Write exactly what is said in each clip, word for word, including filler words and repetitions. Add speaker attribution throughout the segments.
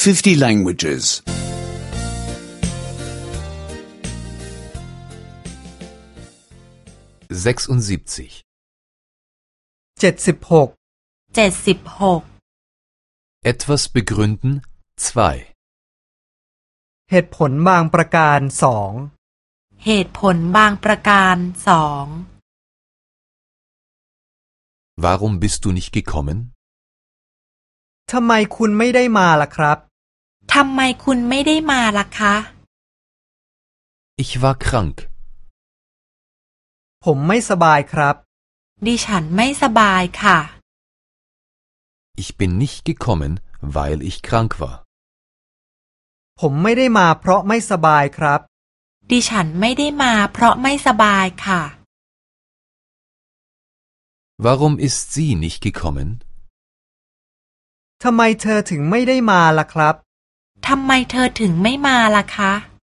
Speaker 1: fifty languages.
Speaker 2: sechsundsiebzig.
Speaker 3: เจ็ดสิบหก
Speaker 4: เจ็ดสิบหก
Speaker 2: Etwas begründen zwei.
Speaker 3: เหตุผลบางประการสอง
Speaker 4: เหตุผลบางประการสอง
Speaker 2: Warum bist du nicht gekommen?
Speaker 3: ทำไมคุณไม่ได้มาล่ะครับ
Speaker 4: ทำไมคุณไม่ได้มาล่ะคะ
Speaker 2: Ich war krank.
Speaker 3: ผมไม่สบายครับ
Speaker 4: ดิฉันไม่สบายค่ะ
Speaker 2: Ich bin nicht gekommen, weil ich krank war.
Speaker 3: ผมไม่ได้มาเพราะไม่สบายครับ
Speaker 4: ดิฉันไม่ได้มาเพราะไม่สบายค่ะ
Speaker 2: Warum ist sie nicht gekommen?
Speaker 3: ทำไมเธอถึงไม่ได้มาล่ะครับ
Speaker 4: ทำไมเธอถึงไม่มาล่ะคะ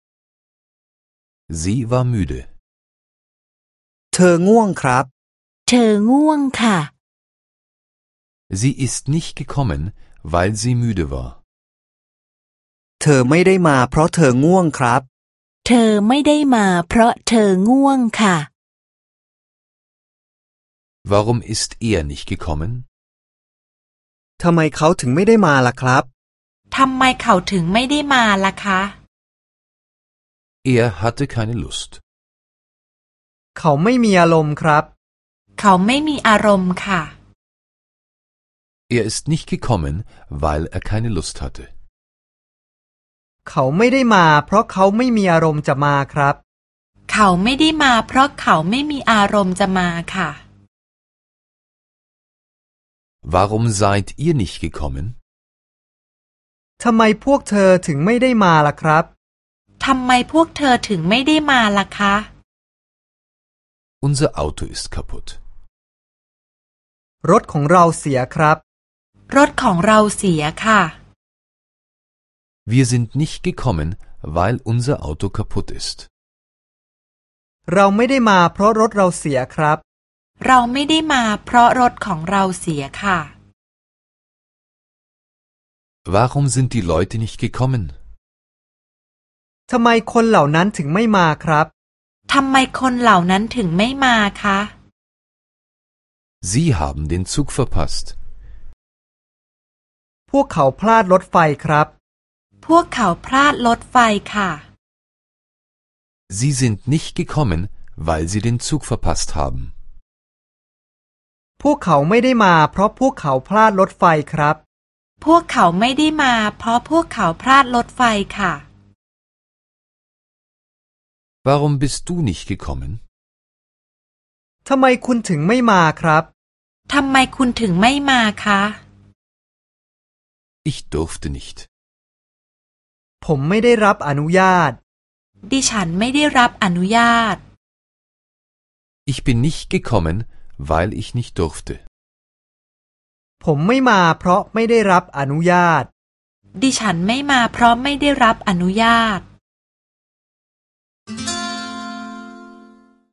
Speaker 2: Sie war müde.
Speaker 3: เธอง่วงครับ
Speaker 4: เธอง่วงค่ะ
Speaker 2: Sie ist nicht gekommen, weil sie müde war.
Speaker 3: เธอไม่ได้มาเพราะเธอง่วงครับ
Speaker 4: เธอไม่ได้มาเพราะเธอง่วงค่ะ
Speaker 2: Warum ist er nicht gekommen?
Speaker 3: ทำไมเขาถึงไม่ได้มาล่ะครับ
Speaker 4: ทำไมเขาถึงไม่ได้มาล่ะคะ
Speaker 2: Er hatte keine Lust.
Speaker 3: เขาไม่มีอารมณ์ครับ
Speaker 4: เขาไม่มีอารมณ์ค่ะ
Speaker 2: Er ist nicht gekommen, weil er keine Lust hatte.
Speaker 3: เขาไม่ได้มาเพราะเขาไม่มีอารมณ์จะมาครับ
Speaker 4: เขาไม่ได้มาเพราะเขาไม่มีอารมณ์จะมาค่ะ
Speaker 2: Warum seid ihr nicht gekommen?
Speaker 3: ทำไมพวกเธอถึงไม่ได้มาล่ะครับ
Speaker 4: ทำไมพวกเธอถึงไม่ได้มาล่ะคะ
Speaker 2: Unser Auto ist kaputt.
Speaker 3: รถของเราเสียครับ
Speaker 4: รถของเราเสียค่ะ
Speaker 2: Wir sind nicht gekommen, weil unser Auto kaputt ist.
Speaker 3: เราไม่ได้มาเพราะรถเราเสียครับ
Speaker 4: เราไม่ได้มาเพราะรถของเราเสียค่ะ
Speaker 2: Warum sind die Leute nicht gekommen?
Speaker 3: ทำไมคนเหล่านั้นถึงไม่มาครับ
Speaker 4: ทำไมคนเหล่านั้นถึงไม่มาคะ
Speaker 2: Sie haben den Zug verpasst.
Speaker 3: พวกเขาพลาดรถไฟครับ
Speaker 4: พวกเขาพลาดรถไฟค่ะ
Speaker 2: Sie sind nicht gekommen, weil sie den Zug verpasst haben.
Speaker 3: พวกเขาไม่ได้มาเพราะพวกเขาพลาดรถไฟครับ
Speaker 4: พวกเขาไม่ได้มาเพราะพวกเขาพลาดรถไฟค่ะ
Speaker 2: Warum bist du nicht gekommen?
Speaker 3: ทำไมคุณถึงไม่มาครับ
Speaker 4: ทำไมคุณถึงไม่มาคะ
Speaker 2: Ich durfte nicht.
Speaker 3: ผมไม่ได้รับอนุญาต
Speaker 4: ดิฉันไม่ได้รับอนุญาต
Speaker 2: Ich bin nicht gekommen, weil ich nicht durfte.
Speaker 3: ผมไม่มาเพราะไม่ได้รับอนุญาต
Speaker 4: ดิฉันไม่มาเพราะไม่ได้รับอนุญาต